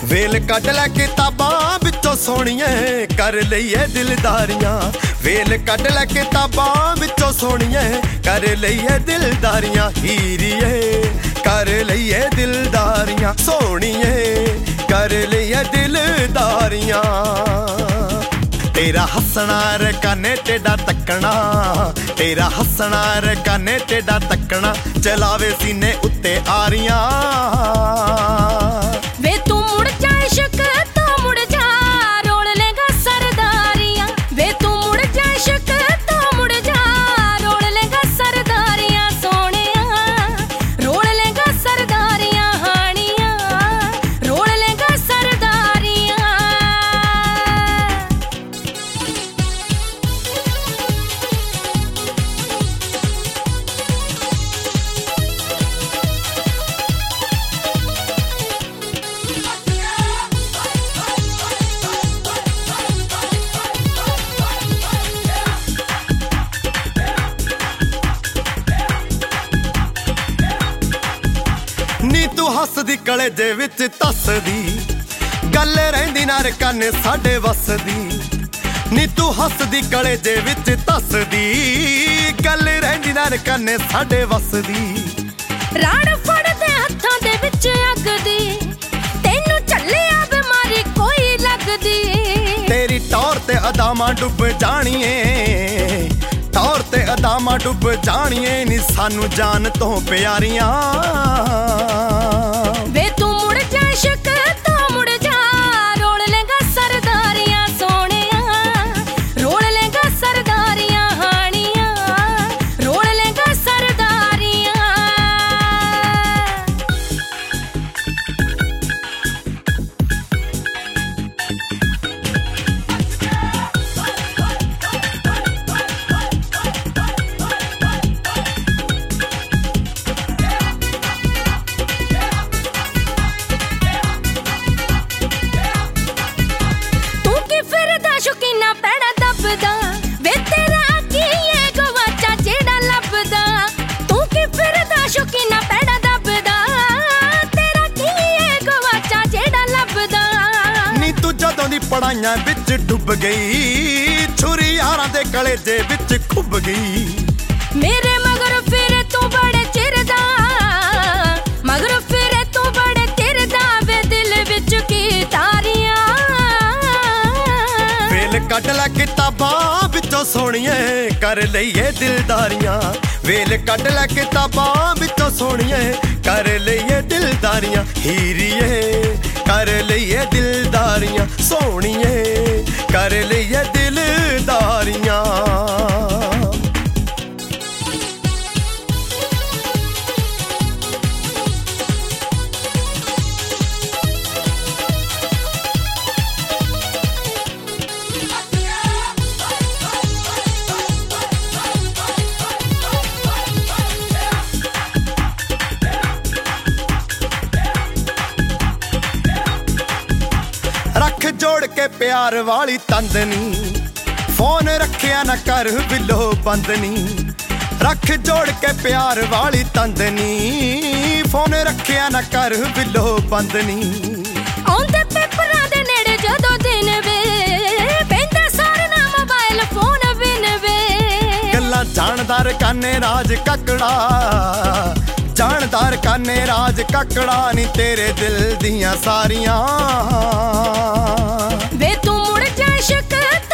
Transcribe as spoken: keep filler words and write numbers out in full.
Well cut लै किताबां विचों सोहणिए कर लईए दिलदारियां। वेल कट लै किताबां विचों सोहणिए कर लईए दिलदारियां। हीरिए कर लईए दिलदारियां, सोहणिए कर लईए दिलदारियां। तेरा हसना रकाने टेढ़ा तकना, तेरा हसना रकाने टेढ़ा तकना, चलावे सीने उत्ते आरियां। वे तू मुड़ जा इश्क तो मुड़ जा, रोल लेगा सरदारियां। वे तू मुड़ जा इश्क तो मुड़ जा, रोल लेगा सरदारियां। सोहणिया रोल लेगा सरदारियां, हानिया रोल लेगा सरदारियां। नी तू हसदी कलेजे विच तसदी, गल रहिंदी ना रकाने साडे वसदी। नी तू हसदी कलेजे विच तसदी, गल रहिंदी ना रकाने साडे वसदी। राड़ फड़दे हत्थां दे विच अगदी, तैनू झल्लिया बीमारी कोई लगदी। तेरी टौर ते अदामां डुब जाणीए, टौर ते अदामां डुब जाणीए, नी सानू जान तो प्यारियां। वे तू मुड़ जा इश्क तो मुड़ जा, रोल लेगा सरदारियां। सोहणिया रोल लेगा सरदारियां, हानिया रोल लेगा सरदारियां। पढ़ाइयां बिच डुब गई, छुरी यारां दे कलेजे बिच खुब गई। मेरे मगर फिर तू बड़े चिरदा, मगर फिर तू बड़े चिरदा, वे दिल विच की तारियां। वेल कट लै किताबां विचों सोहणिए कर लईए दिलदारियां। वेल कट लै किताबां विचों सोहणिए कर लईए दिलदारियां। हीरिए कर लईए दिलदारियां, सोहणिए कर लईए दिलदारियां। रख जोड़ के प्यार वाली तंदनी, फोन रखिया ना कर बिलो बंदनी। रख जोड़ के प्यार वाली तंदनी, फोन रखिया ना कर बिलो बंदनी। आउंदे पेपरां दे नेड़े जदों दिन वे, पैंदा सारे ना मोबाइल फोन बिन वे। गल्लां जानदार काने राज ककड़ा, जानदार काने राज ककड़ा, नी तेरे दिल दियां सारियां। वे तू मुड़ जा इश्क